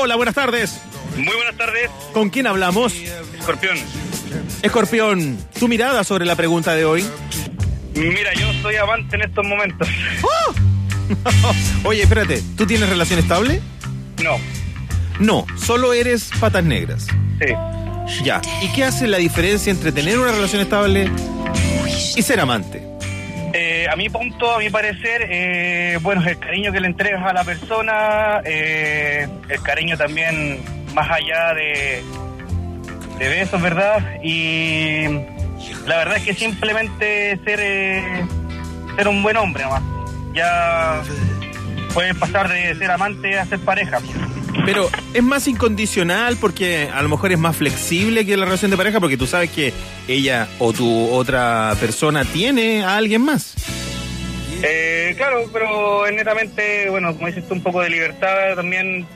Hola, buenas tardes. Muy buenas tardes. ¿Con quién hablamos? Escorpión. Escorpión, tu mirada sobre la pregunta de hoy. Mira, yo soy amante en estos momentos. ¡Oh! Oye, espérate, ¿tú tienes relación estable? No. No, solo eres patas negras. Sí. Ya, ¿y qué hace la diferencia entre tener una relación estable y ser amante? A mi punto, a mi parecer, bueno, el cariño que le entregas a la persona, el cariño también más allá de besos, ¿verdad? Y la verdad es que simplemente ser un buen hombre nomás. Ya puedes pasar de ser amante a ser pareja. Pero es más incondicional porque a lo mejor es más flexible que la relación de pareja porque tú sabes que ella o tu otra persona tiene a alguien más. Claro, pero netamente, bueno, como dices tú, un poco de libertad también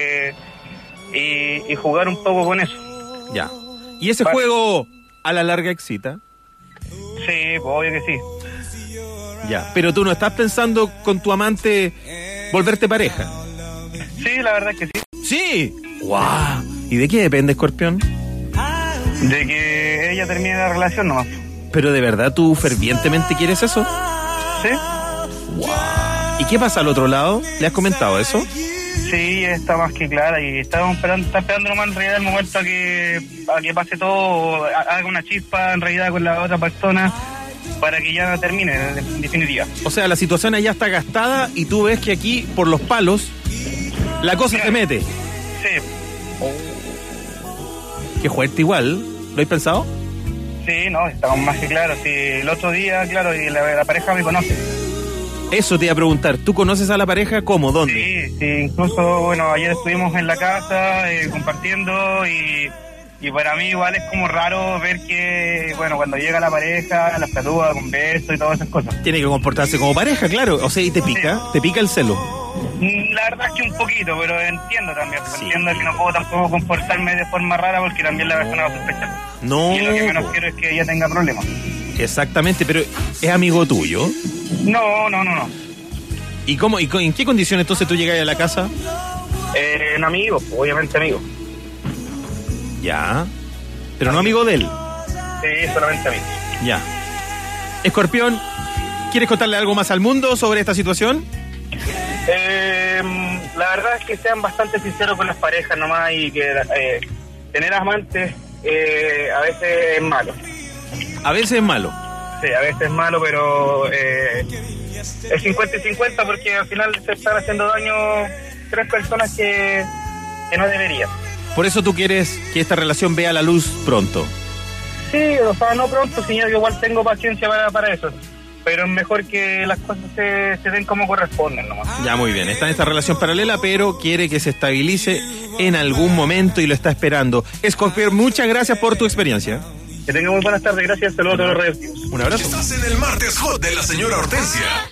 y jugar un poco con eso. Ya. ¿Y ese juego a la larga excita? Sí, pues obvio que sí. Ya, pero tú no estás pensando con tu amante volverte pareja. Sí, la verdad es que sí. ¡Sí! ¡Guau! ¿Y de qué depende, Escorpión? De que ella termine la relación nomás. ¿Pero de verdad tú fervientemente quieres eso? Sí. ¡Guau! ¿Y qué pasa al otro lado? ¿Le has comentado eso? Sí, está más que clara y está esperando nomás en realidad el momento a que pase todo, haga una chispa en realidad con la otra persona para que ya termine, en definitiva. O sea, la situación allá está gastada y tú ves que aquí, por los palos, la cosa se mete. Sí. Qué fuerte igual. ¿Lo has pensado? Sí, no, estamos más que claros. Sí, el otro día, claro, y la pareja me conoce. Eso te iba a preguntar. ¿Tú conoces a la pareja? ¿Cómo? ¿Dónde? Sí, incluso, bueno, ayer estuvimos en la casa compartiendo y para mí igual es como raro ver que, bueno, cuando llega la pareja, la saluda con besos y todas esas cosas. Tiene que comportarse como pareja, claro. O sea, y te pica, te pica el celo. La verdad es que un poquito, pero entiendo también. Sí. Entiendo que no puedo tampoco comportarme de forma rara porque también la persona va a sospechar. No. Y lo que menos quiero es que ella tenga problemas. Exactamente, pero ¿es amigo tuyo? No. ¿Y cómo? ¿Y en qué condiciones entonces tú llegas a la casa? En amigos, obviamente amigos. Ya. Pero no amigo de él. Sí, solamente amigos. Ya. Escorpión, ¿quieres contarle algo más al mundo sobre esta situación? La verdad es que sean bastante sinceros con las parejas nomás y que tener amantes a veces es malo. A veces es malo. Sí, a veces es malo, pero es 50 y 50 porque al final se están haciendo daño 3 personas que no deberían. Por eso tú quieres que esta relación vea la luz pronto. Sí, o sea, no pronto, señor, yo igual tengo paciencia para eso. Pero es mejor que las cosas se den como corresponden nomás. Ya, muy bien. Está en esta relación paralela, pero quiere que se estabilice en algún momento y lo está esperando. Escorpión, muchas gracias por tu experiencia. Que tenga muy buenas tardes, gracias, saludos a todos los radios. Un abrazo. Estás en el Martes Hot de la señora Hortensia.